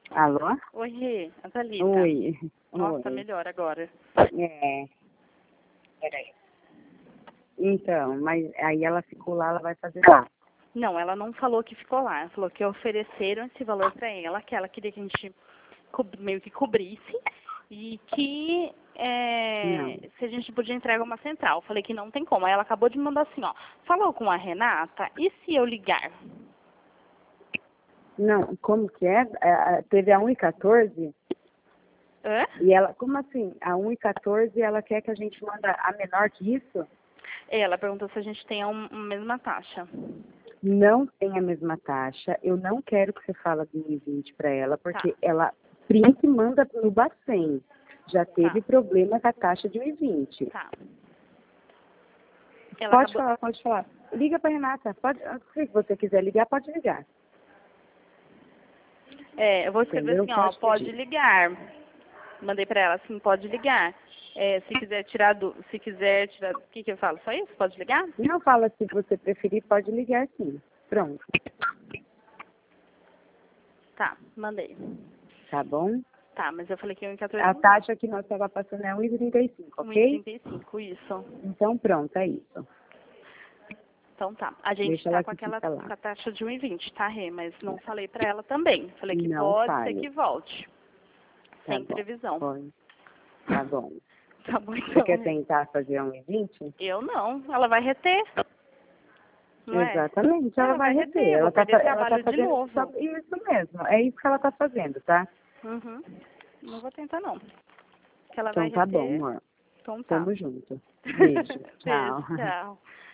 Alô? Oi, Rê, a Thalita. Oi. Nossa, tá Oi. melhor agora. É. Peraí. Então, mas aí ela ficou lá, ela vai fazer lá. Não, ela não falou que ficou lá. Ela falou que ofereceram esse valor pra ela, que ela queria que a gente meio que cobrisse e que se a gente podia entregar uma central. Eu falei que não tem como. Aí ela acabou de me mandar assim, ó. Falou com a Renata, e se eu ligar? Não, como que é? Teve a 1,14 Hã? e ela, como assim? A 1,14 ela quer que a gente manda a menor que isso? Ela perguntou se a gente tem a mesma taxa. Não tem a mesma taxa. Eu não quero que você fale de 1,20 para ela, Tá, porque ela print e manda no Bacen. Já teve tá, problema com a taxa de 1,20. tá. Ela Pode acabou... falar, pode falar. Liga para Renata. Pode, se você quiser ligar, pode ligar. Eu vou escrever Entendeu? assim, ó, pode Pedir. ligar. Mandei pra ela assim, pode ligar. Se quiser tirar o que que eu falo? Só isso? Pode ligar? Não fala se você preferir, pode ligar sim. Pronto. Tá, mandei. Tá bom? Tá, mas eu falei que 1,14 A não dá. taxa que nós estava passando é 1,35, ok? 1,35, isso. Então pronto, é isso. Então tá. A gente Deixa tá ela com que aquela fica lá. com a taxa de 1,20, tá, Rê? Mas não falei pra ela também. Falei que Não pode ser fale. que volte. Tá Sem bom. previsão. Pode. Tá bom. Tá bom Você então, quer Rê. tentar fazer 1,20? Eu não. Ela vai reter, não é? Exatamente, ela Ela vai vai reter. reter. Eu vou perder Ela tá trabalho de fazendo só novo. isso mesmo. É isso que ela tá fazendo, tá? Uhum. Não vou tentar, não. Que ela vai Então tá bom, reter. amor. Então tá. Tamo junto. Beijo. Beijo, Tchau. tchau.